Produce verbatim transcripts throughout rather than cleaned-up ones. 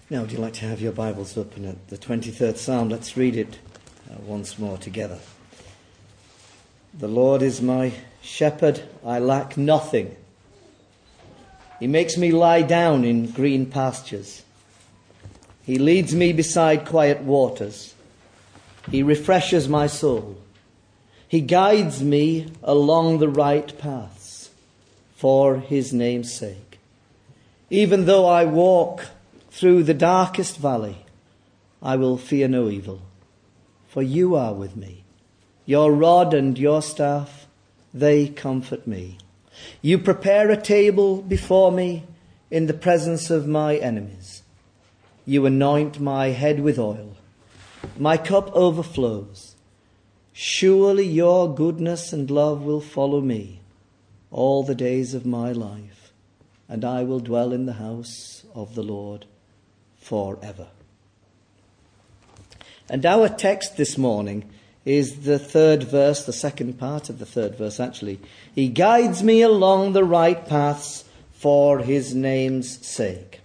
Now, would you like to have your Bibles open at the twenty-third Psalm? Let's read it uh, once more together. The Lord is my shepherd, I lack nothing. He makes me lie down in green pastures. He leads me beside quiet waters. He refreshes my soul. He guides me along the right paths for his name's sake. Even though I walk through the darkest valley, I will fear no evil, for you are with me. Your rod and your staff, they comfort me. You prepare a table before me in the presence of my enemies. You anoint my head with oil. My cup overflows. Surely your goodness and love will follow me all the days of my life, and I will dwell in the house of the Lord forever. And our text this morning is the third verse, the second part of the third verse actually. He guides me along the right paths for his name's sake.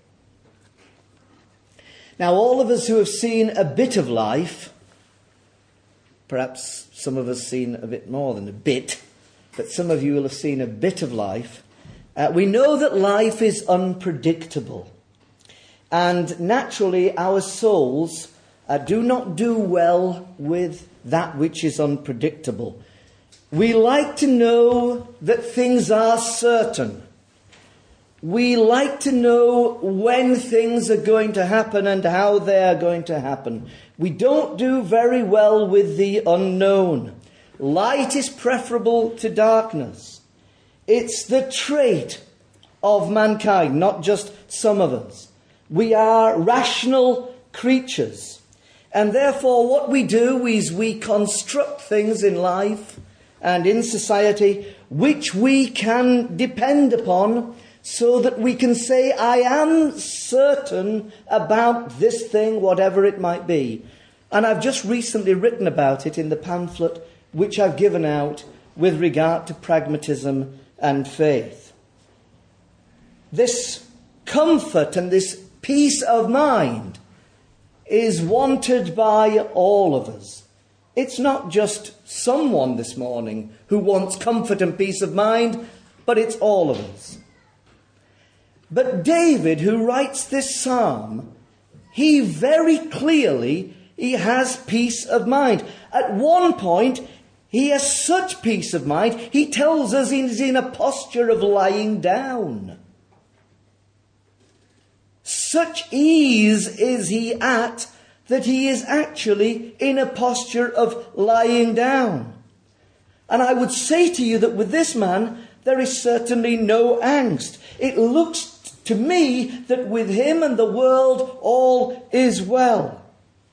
Now, all of us who have seen a bit of life, perhaps some of us seen a bit more than a bit, but some of you will have seen a bit of life, uh, we know that life is unpredictable. And naturally, our souls uh, do not do well with that which is unpredictable. We like to know that things are certain. We like to know when things are going to happen and how they are going to happen. We don't do very well with the unknown. Light is preferable to darkness. It's the trait of mankind, not just some of us. We are rational creatures. And therefore what we do is we construct things in life and in society which we can depend upon so that we can say, I am certain about this thing, whatever it might be. And I've just recently written about it in the pamphlet which I've given out with regard to pragmatism and faith. This comfort and this peace of mind is wanted by all of us. It's not just someone this morning who wants comfort and peace of mind, but it's all of us. But David, who writes this psalm, he very clearly, he has peace of mind. At one point, he has such peace of mind, he tells us he's in a posture of lying down. Such ease is he at that he is actually in a posture of lying down. And I would say to you that with this man, there is certainly no angst. It looks to me that with him and the world, all is well.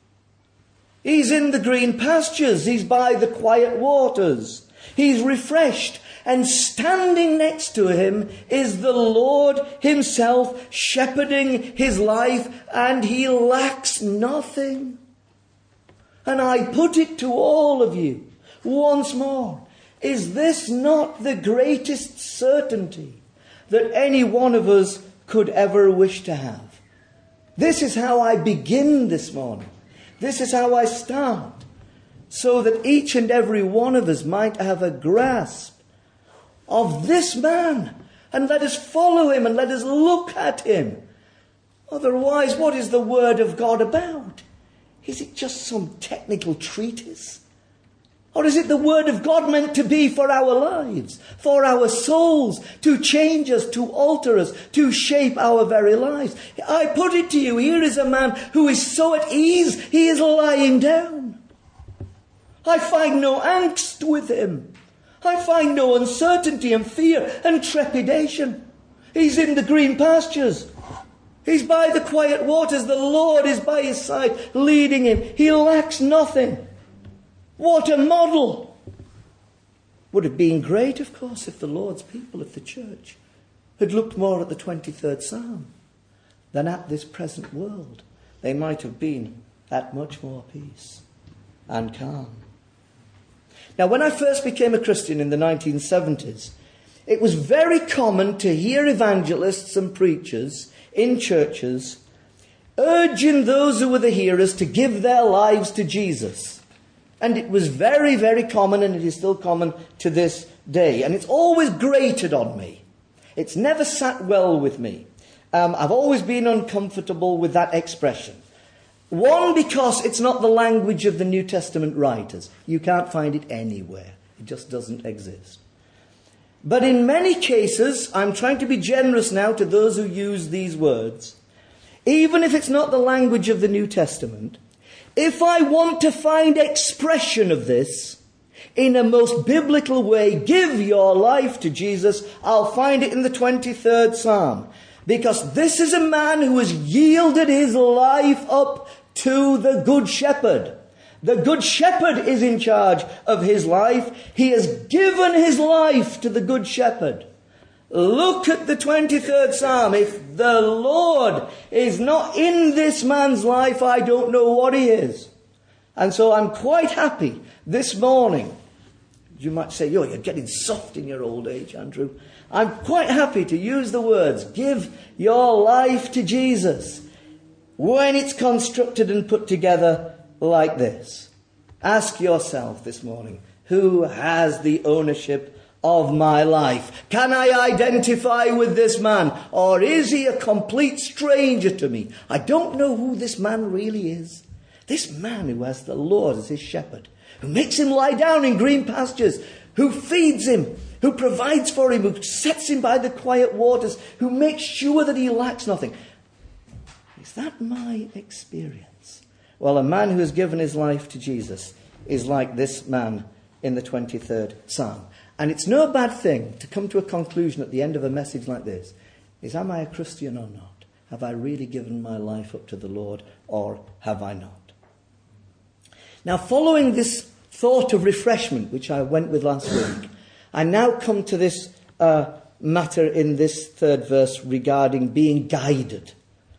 He's in the green pastures. He's by the quiet waters. He's refreshed. And standing next to him is the Lord himself shepherding his life, and he lacks nothing. And I put it to all of you once more. Is this not the greatest certainty that any one of us could ever wish to have? This is how I begin this morning. This is how I start. So that each and every one of us might have a grasp of this man, and let us follow him and let us look at him. Otherwise, what is the Word of God about? Is it just some technical treatise? Or is it the Word of God meant to be for our lives, for our souls, to change us, to alter us, to shape our very lives? I put it to you, here is a man who is so at ease, he is lying down. I find no angst with him. I find no uncertainty and fear and trepidation. He's in the green pastures. He's by the quiet waters. The Lord is by his side, leading him. He lacks nothing. What a model! Would have been great, of course, if the Lord's people, if the church, had looked more at the twenty-third Psalm than at this present world. They might have been at much more peace and calm. Now, when I first became a Christian in the nineteen seventies, it was very common to hear evangelists and preachers in churches urging those who were the hearers to give their lives to Jesus. And it was very, very common, and it is still common to this day. And it's always grated on me. It's never sat well with me. Um, I've always been uncomfortable with that expression. One, because it's not the language of the New Testament writers. You can't find it anywhere. It just doesn't exist. But in many cases, I'm trying to be generous now to those who use these words. Even if it's not the language of the New Testament, if I want to find expression of this in a most biblical way, give your life to Jesus, I'll find it in the twenty-third Psalm. Because this is a man who has yielded his life up to the Good Shepherd. The Good Shepherd is in charge of his life. He has given his life to the Good Shepherd. Look at the twenty-third Psalm. If the Lord is not in this man's life, I don't know what he is. And so I'm quite happy this morning. You might say, yo, you're getting soft in your old age, Andrew. I'm quite happy to use the words, give your life to Jesus, when it's constructed and put together like this. Ask yourself this morning, who has the ownership of my life? Can I identify with this man, or is he a complete stranger to me? I don't know who this man really is. This man who has the Lord as his shepherd, who makes him lie down in green pastures, who feeds him, who provides for him, who sets him by the quiet waters, who makes sure that he lacks nothing. Is that my experience? Well, a man who has given his life to Jesus is like this man in the twenty-third Psalm. And it's no bad thing to come to a conclusion at the end of a message like this. Is, am I a Christian or not? Have I really given my life up to the Lord, or have I not? Now, following this thought of refreshment, which I went with last week, I now come to this uh, matter in this third verse regarding being guided.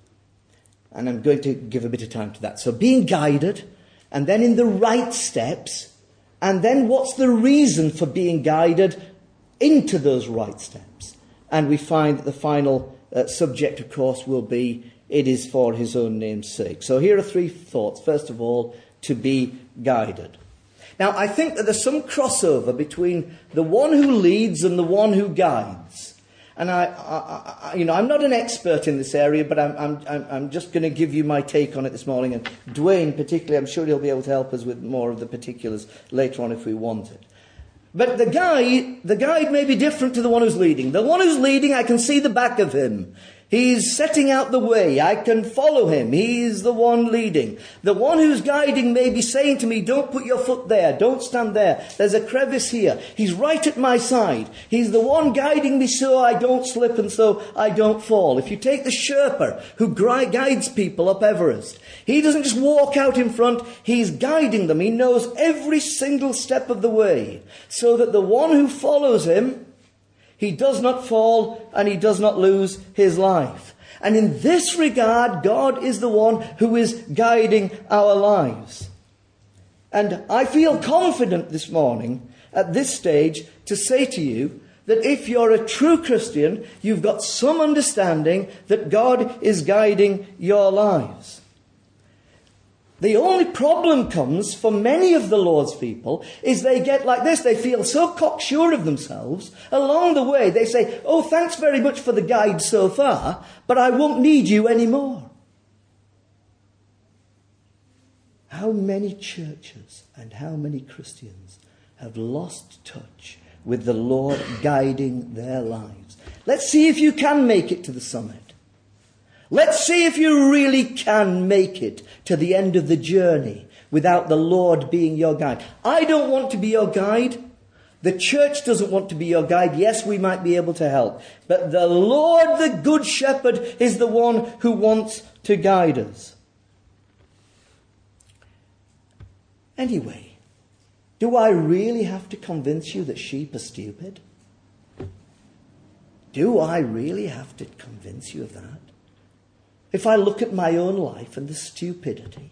And I'm going to give a bit of time to that. So being guided, and then in the right steps, and then what's the reason for being guided into those right steps? And we find that the final uh, subject, of course, will be, it is for his own name's sake. So here are three thoughts. First of all, to be guided. Now, I think that there's some crossover between the one who leads and the one who guides. And I, I, I you know, I'm not an expert in this area, but I'm, I'm, I'm just going to give you my take on it this morning. And Dwayne, particularly, I'm sure he'll be able to help us with more of the particulars later on if we want it. But the guide, the guide may be different to the one who's leading. The one who's leading, I can see the back of him. He's setting out the way. I can follow him. He's the one leading. The one who's guiding may be saying to me, don't put your foot there. Don't stand there. There's a crevice here. He's right at my side. He's the one guiding me so I don't slip and so I don't fall. If you take the Sherpa who guides people up Everest, he doesn't just walk out in front. He's guiding them. He knows every single step of the way so that the one who follows him, he does not fall and he does not lose his life. And in this regard, God is the one who is guiding our lives. And I feel confident this morning at this stage to say to you that if you're a true Christian, you've got some understanding that God is guiding your lives. The only problem comes for many of the Lord's people is they get like this. They feel so cocksure of themselves. Along the way, they say, oh, thanks very much for the guide so far, but I won't need you anymore. How many churches and how many Christians have lost touch with the Lord guiding their lives? Let's see if you can make it to the summit. Let's see if you really can make it to the end of the journey without the Lord being your guide. I don't want to be your guide. The church doesn't want to be your guide. Yes, we might be able to help. But the Lord, the Good Shepherd, is the one who wants to guide us. Anyway, do I really have to convince you that sheep are stupid? Do I really have to convince you of that? If I look at my own life and the stupidity.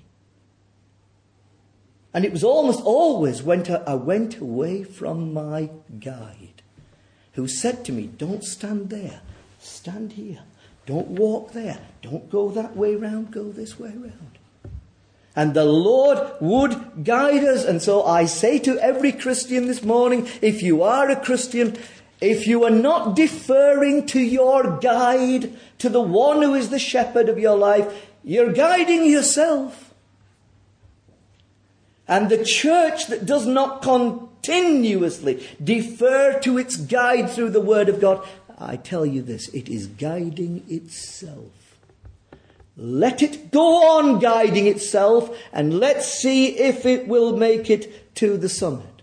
And it was almost always when I went away from my guide, who said to me, don't stand there, stand here. Don't walk there. Don't go that way round. Go this way round. And the Lord would guide us. And so I say to every Christian this morning, if you are a Christian, if you are not deferring to your guide, to the one who is the shepherd of your life, you're guiding yourself. And the church that does not continuously defer to its guide through the Word of God, I tell you this, it is guiding itself. Let it go on guiding itself, and let's see if it will make it to the summit.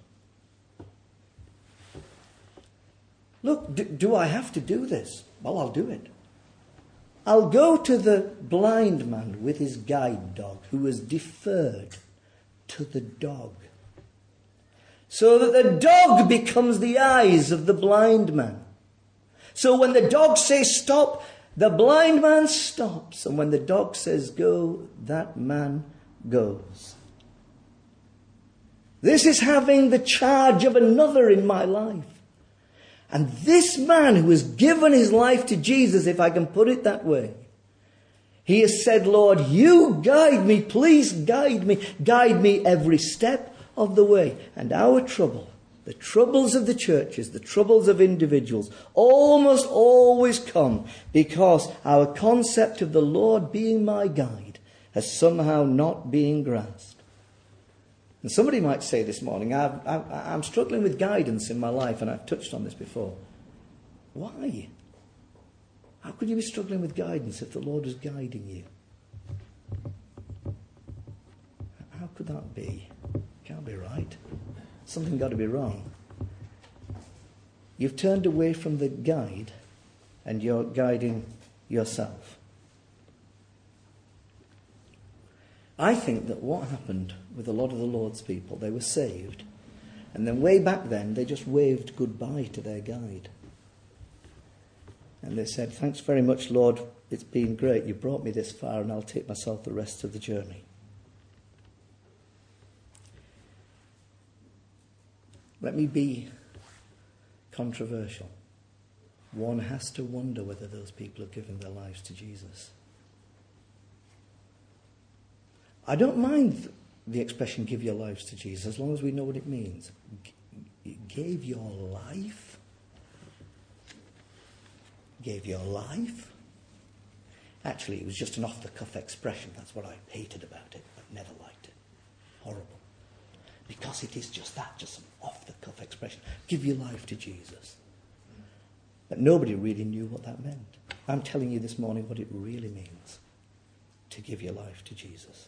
Look, do, do I have to do this? Well, I'll do it. I'll go to the blind man with his guide dog, who has deferred to the dog, so that the dog becomes the eyes of the blind man. So when the dog says stop, the blind man stops. And when the dog says go, that man goes. This is having the charge of another in my life. And this man who has given his life to Jesus, if I can put it that way, he has said, Lord, you guide me, please guide me, guide me every step of the way. And our trouble, the troubles of the churches, the troubles of individuals, almost always come because our concept of the Lord being my guide has somehow not been grasped. And somebody might say this morning, I've, I've, I'm struggling with guidance in my life, and I've touched on this before. Why? How could you be struggling with guidance if the Lord was guiding you? How could that be? Can't be right. Something got to be wrong. You've turned away from the guide and you're guiding yourself. I think that what happened with a lot of the Lord's people, they were saved, and then way back then they just waved goodbye to their guide. And they said, thanks very much, Lord, it's been great. You brought me this far, and I'll take myself the rest of the journey. Let me be controversial. One has to wonder whether those people have given their lives to Jesus. I don't mind the expression give your lives to Jesus as long as we know what it means. G- gave your life? Gave your life? Actually, it was just an off-the-cuff expression. That's what I hated about it, but never liked it. Horrible. Because it is just that, just an off-the-cuff expression. Give your life to Jesus. But nobody really knew what that meant. I'm telling you this morning what it really means to give your life to Jesus.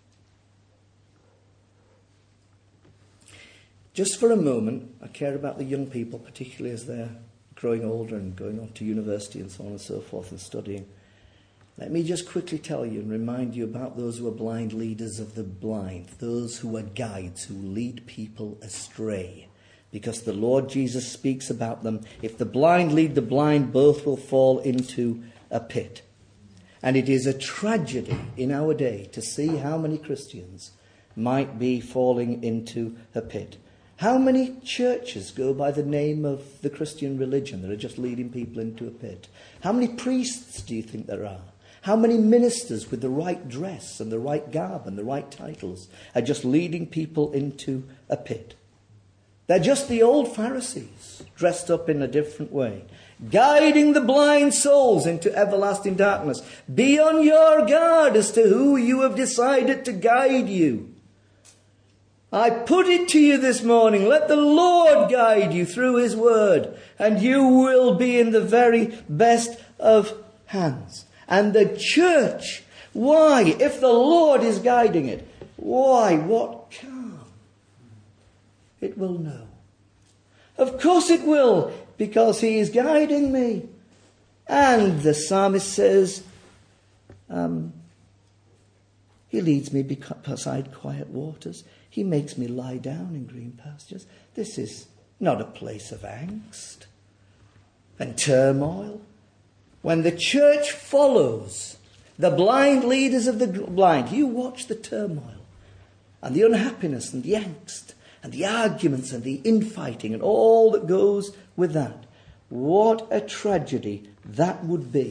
Just for a moment, I care about the young people, particularly as they're growing older and going off to university and so on and so forth and studying. Let me just quickly tell you and remind you about those who are blind leaders of the blind, those who are guides who lead people astray. Because the Lord Jesus speaks about them. If the blind lead the blind, both will fall into a pit. And it is a tragedy in our day to see how many Christians might be falling into a pit. How many churches go by the name of the Christian religion that are just leading people into a pit? How many priests do you think there are? How many ministers with the right dress and the right garb and the right titles are just leading people into a pit? They're just the old Pharisees, dressed up in a different way, guiding the blind souls into everlasting darkness. Be on your guard as to who you have decided to guide you. I put it to you this morning, let the Lord guide you through his word, and you will be in the very best of hands. And the church, why, if the Lord is guiding it, why, what calm it will know. Of course it will, because he is guiding me. And the psalmist says, um, he leads me beside quiet waters. He makes me lie down in green pastures. This is not a place of angst and turmoil. When the church follows the blind leaders of the blind, you watch the turmoil and the unhappiness and the angst and the arguments and the infighting and all that goes with that. What a tragedy that would be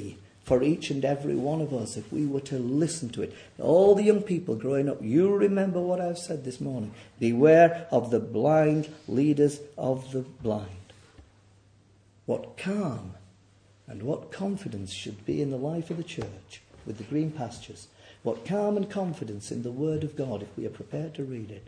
for each and every one of us if we were to listen to it. All the young people growing up, you remember what I've said this morning. Beware of the blind leaders of the blind. What calm and what confidence should be in the life of the church with the green pastures. What calm and confidence in the Word of God if we are prepared to read it.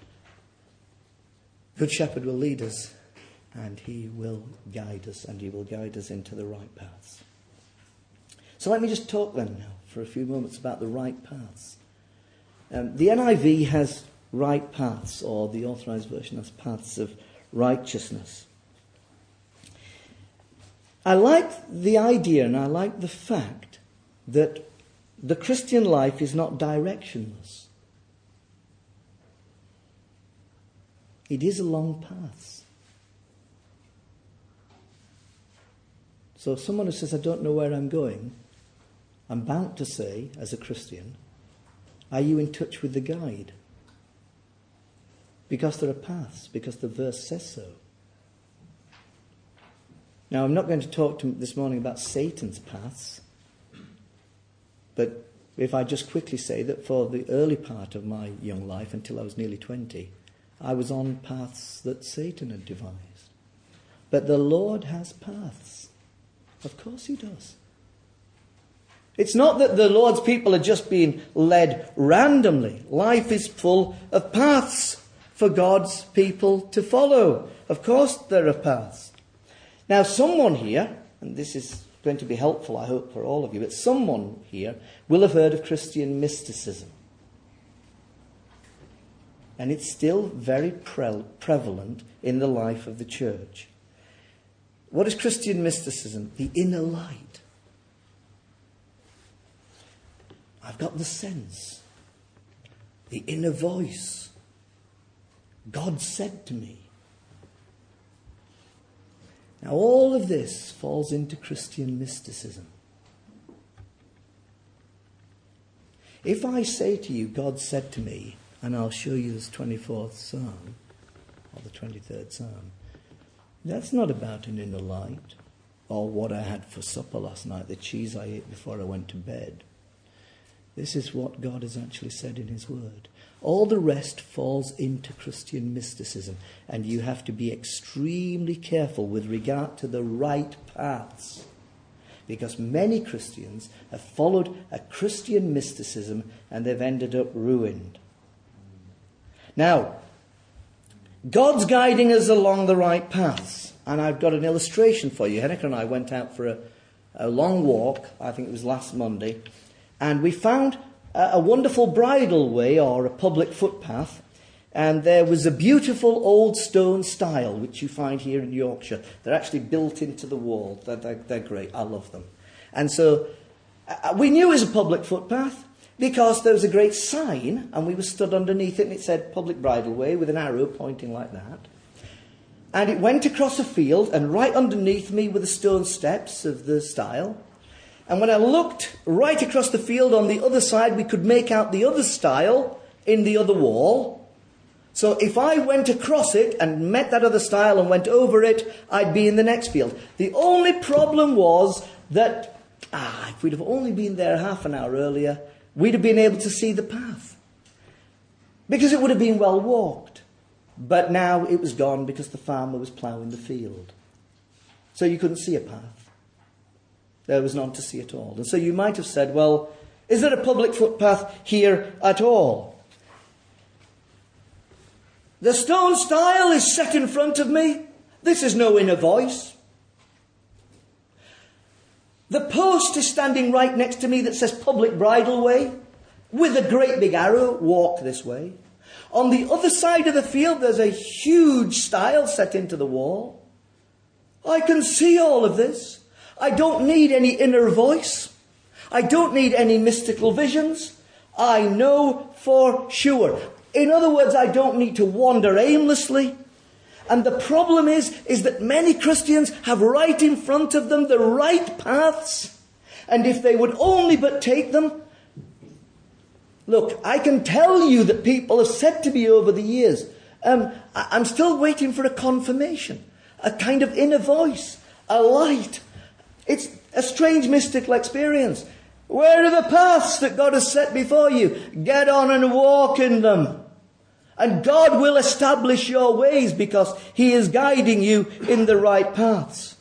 Good Shepherd will lead us, and he will guide us, and he will guide us into the right paths. So let me just talk then now for a few moments about the right paths. Um, the N I V has right paths, or the Authorized Version has paths of righteousness. I like the idea and I like the fact that the Christian life is not directionless. It is along paths. So if someone who says, I don't know where I'm going, I'm bound to say, as a Christian, are you in touch with the guide? Because there are paths, because the verse says so. Now, I'm not going to talk to this morning about Satan's paths, but if I just quickly say that for the early part of my young life, until I was nearly twenty, I was on paths that Satan had devised. But the Lord has paths. Of course he does. It's not that the Lord's people are just being led randomly. Life is full of paths for God's people to follow. Of course there are paths. Now someone here, and this is going to be helpful, I hope, for all of you, but someone here will have heard of Christian mysticism. And it's still very pre- prevalent in the life of the church. What is Christian mysticism? The inner light. I've got the sense, the inner voice. God said to me. Now all of this falls into Christian mysticism. If I say to you, God said to me, and I'll show you this twenty-fourth Psalm, or the twenty-third Psalm, that's not about an inner light, or what I had for supper last night, the cheese I ate before I went to bed. This is what God has actually said in his word. All the rest falls into Christian mysticism, and you have to be extremely careful with regard to the right paths, because many Christians have followed a Christian mysticism and they've ended up ruined. Now, God's guiding us along the right paths, and I've got an illustration for you. Henrik and I went out for a, a long walk, I think it was last Monday, and we found a, a wonderful bridle way, or a public footpath, and there was a beautiful old stone stile, which you find here in Yorkshire. They're actually built into the wall. They're, they're, they're great. I love them. And so uh, we knew it was a public footpath because there was a great sign, and we were stood underneath it, and it said public bridle way with an arrow pointing like that. And it went across a field, and right underneath me were the stone steps of the stile. And when I looked right across the field on the other side, we could make out the other stile in the other wall. So if I went across it and met that other stile and went over it, I'd be in the next field. The only problem was that, ah, if we'd have only been there half an hour earlier, we'd have been able to see the path. Because it would have been well walked. But now it was gone because the farmer was ploughing the field. So you couldn't see a path. There was none to see at all. And so you might have said, well, is there a public footpath here at all? The stone stile is set in front of me. This is no inner voice. The post is standing right next to me that says public bridle way, with a great big arrow, walk this way. On the other side of the field, there's a huge stile set into the wall. I can see all of this. I don't need any inner voice. I don't need any mystical visions. I know for sure. In other words, I don't need to wander aimlessly. And the problem is, is that many Christians have right in front of them the right paths. And if they would only but take them. Look, I can tell you that people have said to me over the years, um, I'm still waiting for a confirmation, a kind of inner voice, a light. It's A strange mystical experience. Where are the paths that God has set before you? Get on and walk in them. And God will establish your ways because He is guiding you in the right paths.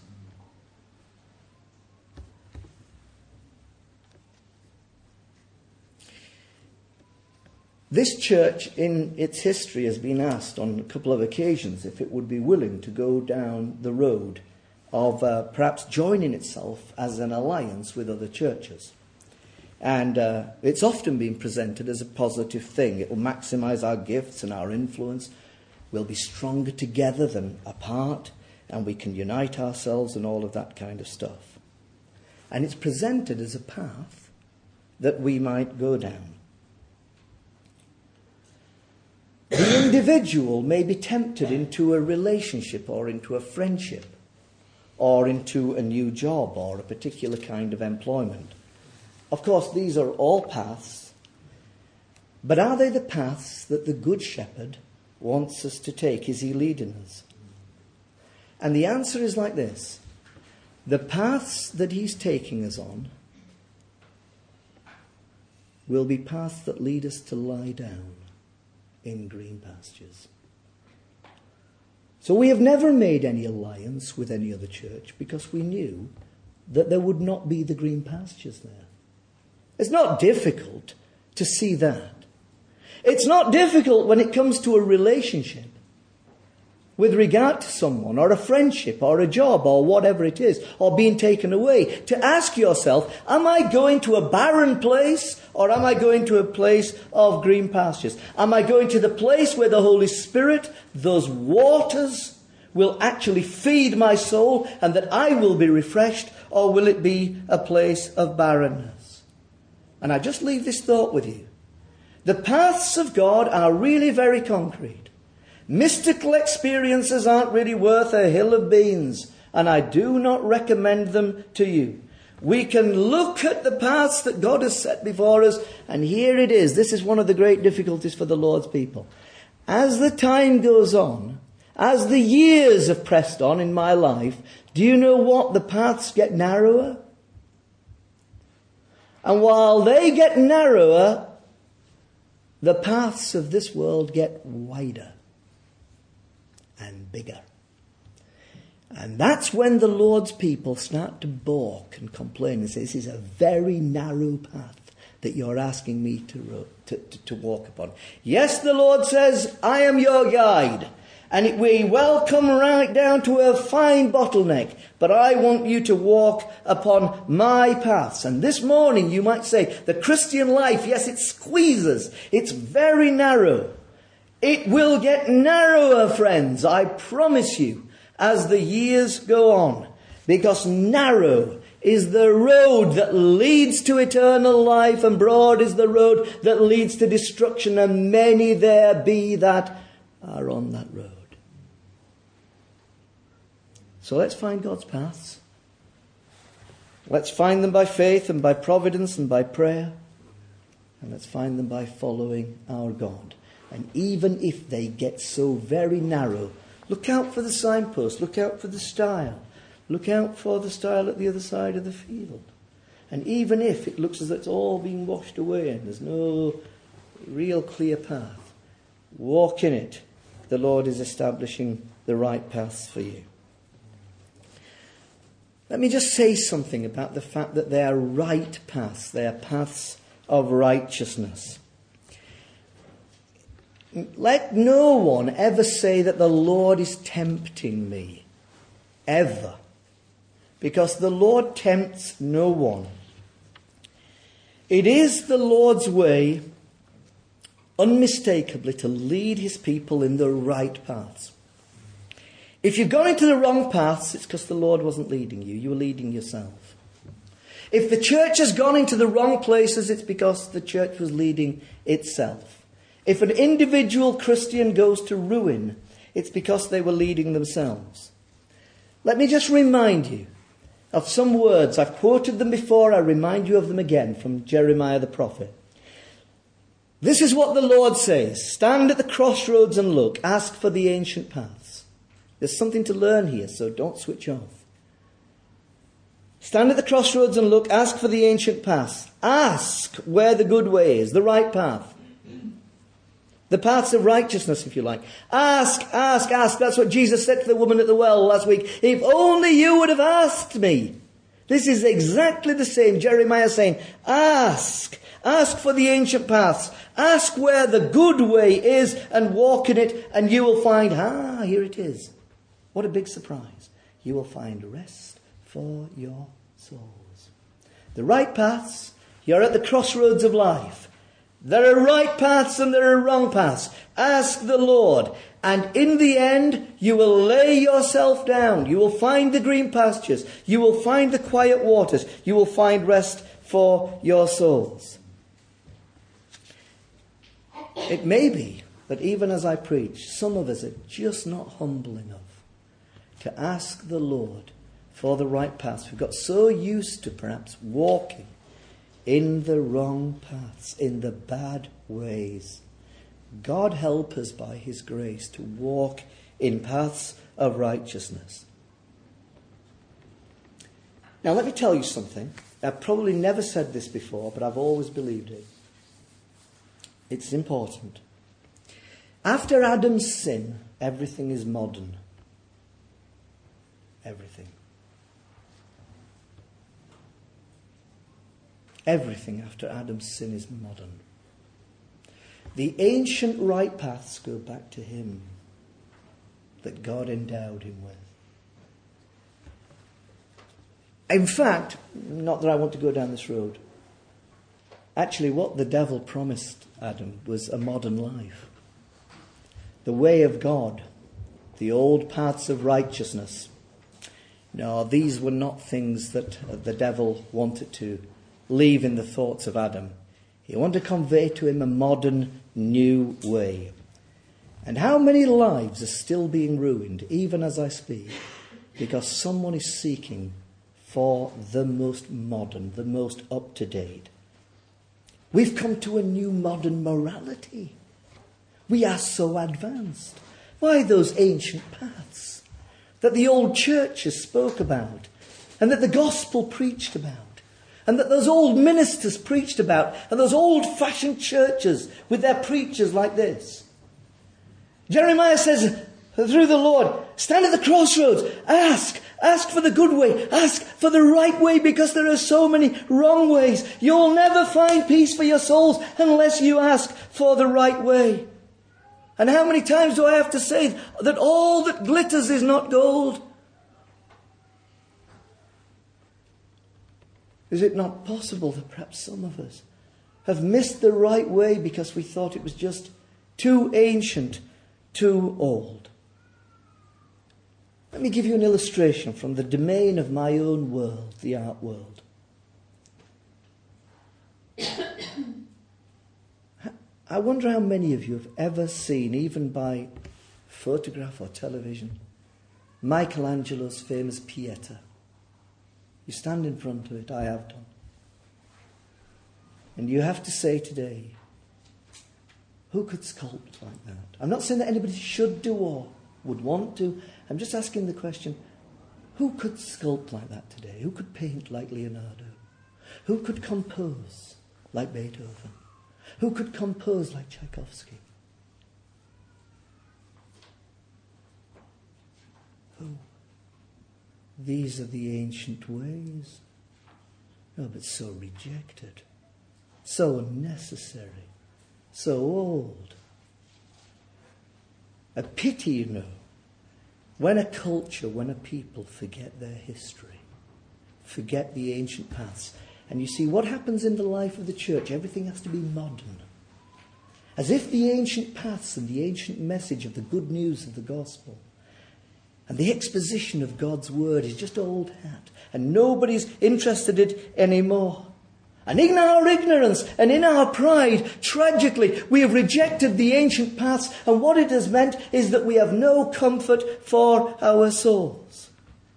This church in its history has been asked on a couple of occasions if it would be willing to go down the road of uh, perhaps joining itself as an alliance with other churches. And uh, it's often been presented as a positive thing. It will maximize our gifts and our influence. We'll be stronger together than apart, and we can unite ourselves and all of that kind of stuff. And it's presented as a path that we might go down. The individual may be tempted into a relationship or into a friendship or into a new job or a particular kind of employment. Of course, these are all paths, but are they the paths that the Good Shepherd wants us to take? Is He leading us? And the answer is like this. The paths that He's taking us on will be paths that lead us to lie down in green pastures. So we have never made any alliance with any other church because we knew that there would not be the green pastures there. It's not difficult to see that. It's not difficult when it comes to a relationship with regard to someone or a friendship or a job or whatever it is, or being taken away, to ask yourself, am I going to a barren place or am I going to a place of green pastures? Am I going to the place where the Holy Spirit, those waters, will actually feed my soul and that I will be refreshed, or will it be a place of barrenness? And I just leave this thought with you. The paths of God are really very concrete. Mystical experiences aren't really worth a hill of beans, and I do not recommend them to you. We can look at the paths that God has set before us, and here it is. This is one of the great difficulties for the Lord's people. As the time goes on, as the years have pressed on in my life, do you know what? The paths get narrower. And while they get narrower, the paths of this world get wider and bigger. And that's when the Lord's people start to balk and complain and say, this is a very narrow path that you're asking me to, to, to, to walk upon. Yes, the Lord says, I am your guide. And it may well come right down to a fine bottleneck, but I want you to walk upon my paths. And this morning you might say, the Christian life, yes, it squeezes. It's very narrow. It will get narrower, friends, I promise you, as the years go on. Because narrow is the road that leads to eternal life, and broad is the road that leads to destruction, and many there be that are on that road. So let's find God's paths. Let's find them by faith and by providence and by prayer. And let's find them by following our God. And even if they get so very narrow, look out for the signpost, look out for the stile, look out for the stile at the other side of the field. And even if it looks as though it's all being washed away and there's no real clear path, walk in it. The Lord is establishing the right paths for you. Let me just say something about the fact that they are right paths. They are paths of righteousness. Let no one ever say that the Lord is tempting me. Ever. Because the Lord tempts no one. It is the Lord's way, unmistakably, to lead his people in the right paths. If you've gone into the wrong paths, it's because the Lord wasn't leading you. You were leading yourself. If the church has gone into the wrong places, it's because the church was leading itself. If an individual Christian goes to ruin, it's because they were leading themselves. Let me just remind you of some words. I've quoted them before. I remind you of them again from Jeremiah the prophet. This is what the Lord says. Stand at the crossroads and look. Ask for the ancient paths. There's something to learn here, so don't switch off. Stand at the crossroads and look. Ask for the ancient paths. Ask where the good way is, the right path. The paths of righteousness, if you like. Ask, ask, ask. That's what Jesus said to the woman at the well last week. If only you would have asked me. This is exactly the same. Jeremiah saying, ask. Ask for the ancient paths. Ask where the good way is and walk in it, and you will find, ah, here it is. What a big surprise. You will find rest for your souls. The right paths, you're at the crossroads of life. There are right paths and there are wrong paths. Ask the Lord, and in the end, you will lay yourself down. You will find the green pastures. You will find the quiet waters. You will find rest for your souls. It may be that even as I preach, some of us are just not humble enough to ask the Lord for the right paths. We've got so used to perhaps walking in the wrong paths, in the bad ways. God help us by his grace to walk in paths of righteousness. Now let me tell you something. I've probably never said this before, but I've always believed it. It's important. After Adam's sin, everything is modern. Everything. Everything after Adam's sin is modern. The ancient right paths go back to him that God endowed him with. In fact, not that I want to go down this road, actually what the devil promised Adam was a modern life. The way of God, the old paths of righteousness. No, these were not things that the devil wanted to leave in the thoughts of Adam. He wanted to convey to him a modern, new way. And how many lives are still being ruined, even as I speak, because someone is seeking for the most modern, the most up-to-date. We've come to a new modern morality. We are so advanced. Why those ancient paths that the old churches spoke about and that the gospel preached about and that those old ministers preached about and those old-fashioned churches with their preachers like this? Jeremiah says through the Lord, stand at the crossroads, ask, ask for the good way, ask for the right way, because there are so many wrong ways. You'll never find peace for your souls unless you ask for the right way. And how many times do I have to say that all that glitters is not gold? Is it not possible that perhaps some of us have missed the right way because we thought it was just too ancient, too old? Let me give you an illustration from the domain of my own world, the art world. I wonder how many of you have ever seen, even by photograph or television, Michelangelo's famous Pieta. You stand in front of it, I have done. And you have to say today, who could sculpt like that? I'm not saying that anybody should do or would want to. I'm just asking the question, who could sculpt like that today? Who could paint like Leonardo? Who could compose like Beethoven? Who could compose like Tchaikovsky? Who? These are the ancient ways. Oh, but so rejected, so unnecessary, so old. A pity, you know, when a culture, when a people forget their history, forget the ancient paths. And you see, what happens in the life of the church, everything has to be modern. As if the ancient paths and the ancient message of the good news of the gospel and the exposition of God's word is just old hat. And nobody's interested in it anymore. And in our ignorance and in our pride, tragically, we have rejected the ancient paths. And what it has meant is that we have no comfort for our souls.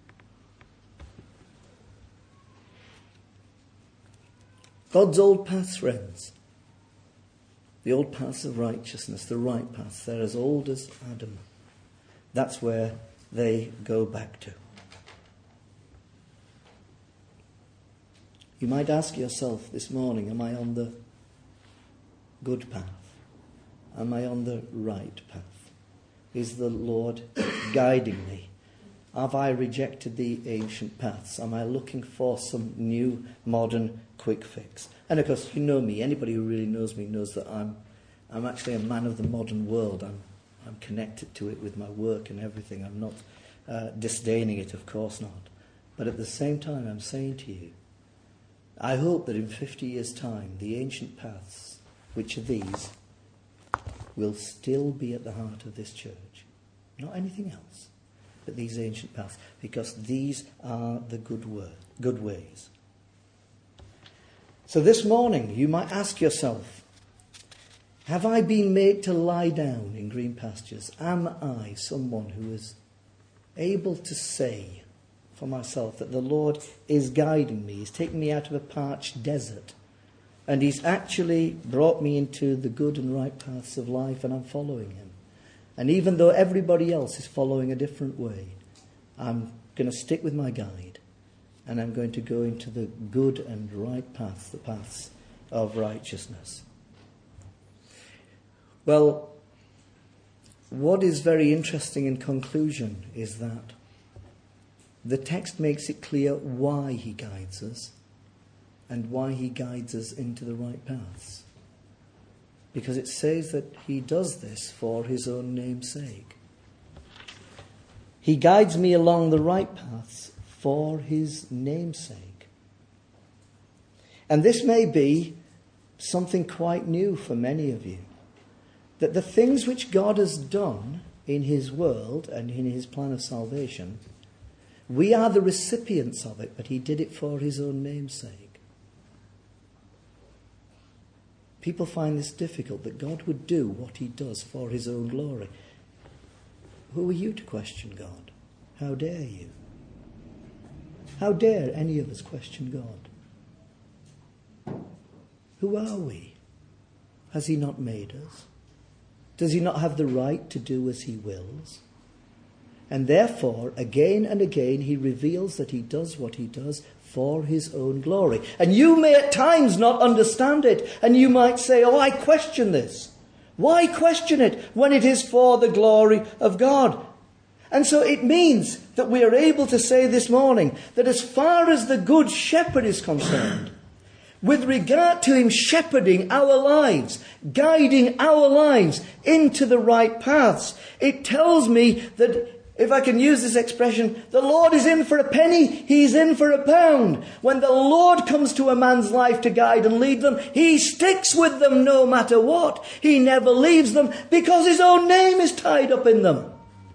God's old paths, friends, the old paths of righteousness, the right paths, they're as old as Adam. That's where they go back to. You might ask yourself this morning, am I on the good path? Am I on the right path? Is the Lord guiding me? Have I rejected the ancient paths? Am I looking for some new, modern, quick fix? And of course, you know me. Anybody who really knows me knows that I'm, I'm actually a man of the modern world. I'm, I'm connected to it with my work and everything. I'm not uh, disdaining it, of course not. But at the same time, I'm saying to you, I hope that in fifty years' time, the ancient paths, which are these, will still be at the heart of this church. Not anything else, but these ancient paths, because these are the good word, good ways. So this morning, you might ask yourself, have I been made to lie down in green pastures? Am I someone who is able to say for myself that the Lord is guiding me? He's taken me out of a parched desert, and He's actually brought me into the good and right paths of life, and I'm following Him. And even though everybody else is following a different way, I'm going to stick with my guide, and I'm going to go into the good and right paths, the paths of righteousness. Well, what is very interesting in conclusion is that the text makes it clear why He guides us and why He guides us into the right paths. Because it says that He does this for His own name's sake. He guides me along the right paths for His name's sake. And this may be something quite new for many of you. That the things which God has done in His world and in His plan of salvation, we are the recipients of it, but He did it for His own name's sake. People find this difficult, that God would do what He does for His own glory. Who are you to question God? How dare you? How dare any of us question God? Who are we? Has He not made us? Does He not have the right to do as He wills? And therefore, again and again, He reveals that He does what He does for His own glory. And you may at times not understand it, and you might say, oh, I question this. Why question it when it is for the glory of God? And so it means that we are able to say this morning that as far as the Good Shepherd is concerned, with regard to Him shepherding our lives, guiding our lives into the right paths, it tells me that, if I can use this expression, the Lord is in for a penny, He's in for a pound. When the Lord comes to a man's life to guide and lead them, He sticks with them no matter what. He never leaves them because His own name is tied up in them.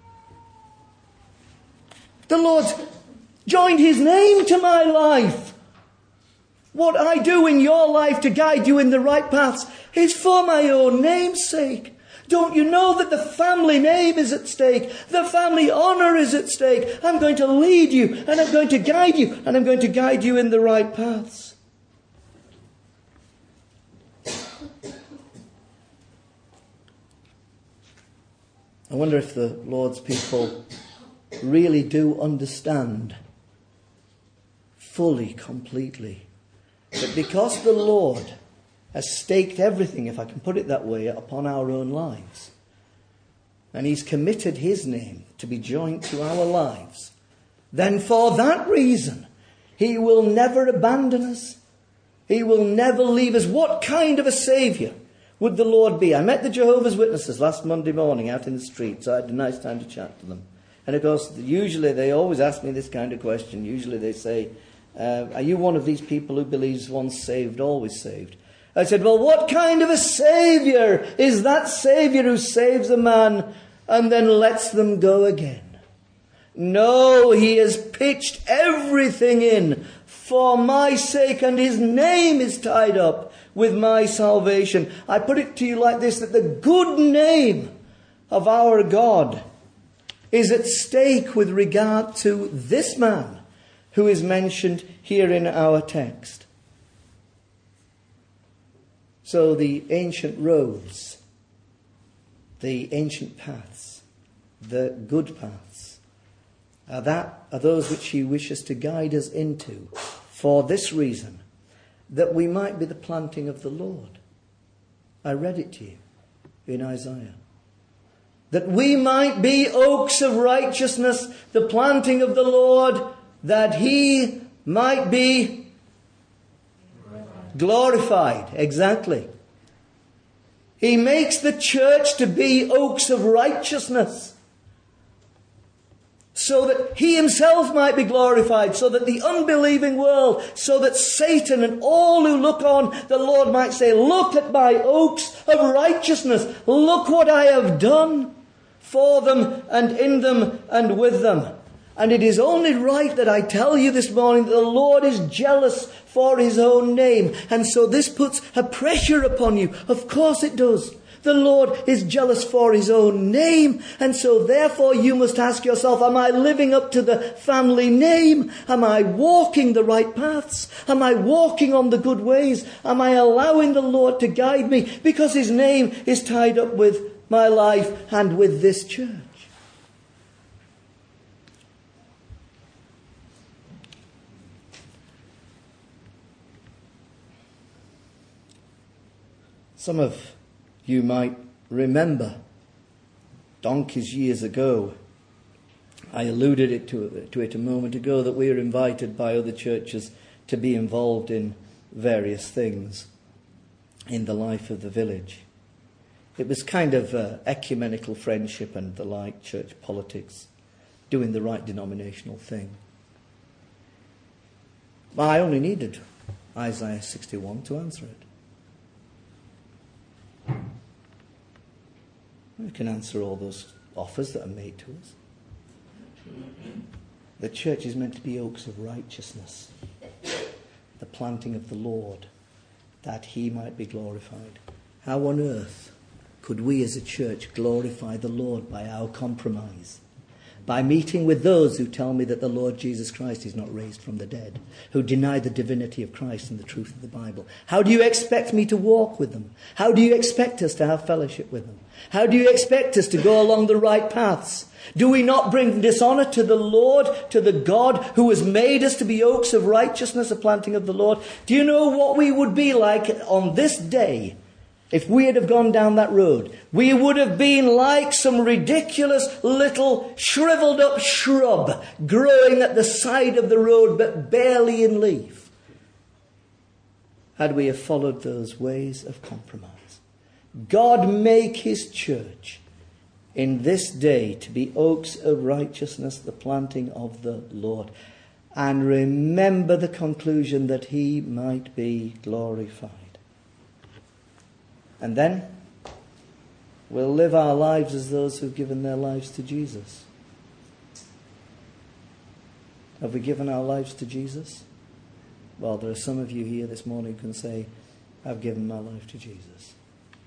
The Lord's joined His name to my life. What I do in your life to guide you in the right paths is for my own name's sake. Don't you know that the family name is at stake? The family honour is at stake. I'm going to lead you, and I'm going to guide you, and I'm going to guide you in the right paths. I wonder if the Lord's people really do understand fully, completely, that because the Lord has staked everything, if I can put it that way, upon our own lives, and He's committed His name to be joined to our lives, then for that reason, He will never abandon us. He will never leave us. What kind of a Saviour would the Lord be? I met the Jehovah's Witnesses last Monday morning out in the street, so I had a nice time to chat to them. And of course, usually they always ask me this kind of question. Usually they say, uh, are you one of these people who believes once saved, always saved? I said, well, what kind of a Saviour is that Saviour who saves a man and then lets them go again? No, He has pitched everything in for my sake, and His name is tied up with my salvation. I put it to you like this, that the good name of our God is at stake with regard to this man who is mentioned here in our text. So the ancient roads, the ancient paths, the good paths, are, that, are those which He wishes to guide us into for this reason, that we might be the planting of the Lord. I read it to you in Isaiah. That we might be oaks of righteousness, the planting of the Lord, that he might be glorified. Exactly. He makes the church to be oaks of righteousness, so that he himself might be glorified, so that the unbelieving world, so that Satan and all who look on the Lord might say, look at my oaks of righteousness. Look what I have done for them and in them and with them. And it is only right that I tell you this morning that the Lord is jealous for his own name. And so this puts a pressure upon you. Of course it does. The Lord is jealous for his own name. And so therefore you must ask yourself, am I living up to the family name? Am I walking the right paths? Am I walking on the good ways? Am I allowing the Lord to guide me? Because his name is tied up with my life and with this church. Some of you might remember, donkeys years ago, I alluded it to, to it a moment ago, that we were invited by other churches to be involved in various things in the life of the village. It was kind of uh, ecumenical friendship and the like, church politics, doing the right denominational thing. But I only needed Isaiah sixty-one to answer it. We can answer all those offers that are made to us. The church is meant to be oaks of righteousness, the planting of the Lord, that he might be glorified. How on earth could we as a church glorify the Lord by our compromise? By meeting with those who tell me that the Lord Jesus Christ is not raised from the dead, who deny the divinity of Christ and the truth of the Bible. How do you expect me to walk with them? How do you expect us to have fellowship with them? How do you expect us to go along the right paths? Do we not bring dishonour to the Lord, to the God who has made us to be oaks of righteousness, a planting of the Lord? Do you know what we would be like on this day if we had have gone down that road? We would have been like some ridiculous little shriveled up shrub growing at the side of the road but barely in leaf, had we have followed those ways of compromise. God make his church in this day to be oaks of righteousness, the planting of the Lord. And remember the conclusion, that he might be glorified. And then we'll live our lives as those who've given their lives to Jesus. Have we given our lives to Jesus? Well, there are some of you here this morning who can say, I've given my life to Jesus.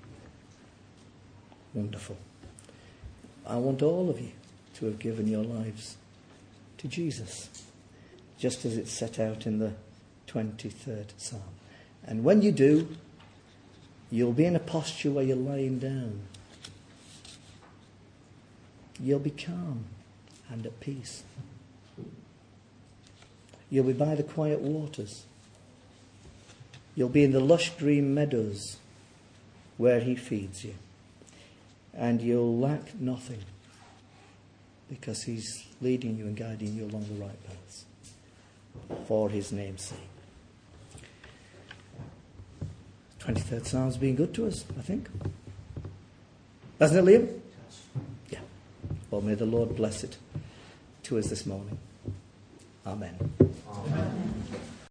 Wonderful. I want all of you to have given your lives to Jesus, just as it's set out in the twenty-third Psalm. And when you do, you'll be in a posture where you're lying down. You'll be calm and at peace. You'll be by the quiet waters. You'll be in the lush green meadows where he feeds you. And you'll lack nothing, because he's leading you and guiding you along the right paths for his name's sake. twenty-third Psalm's been good to us, I think. Hasn't it, Liam? Yeah. Well, may the Lord bless it to us this morning. Amen. Amen.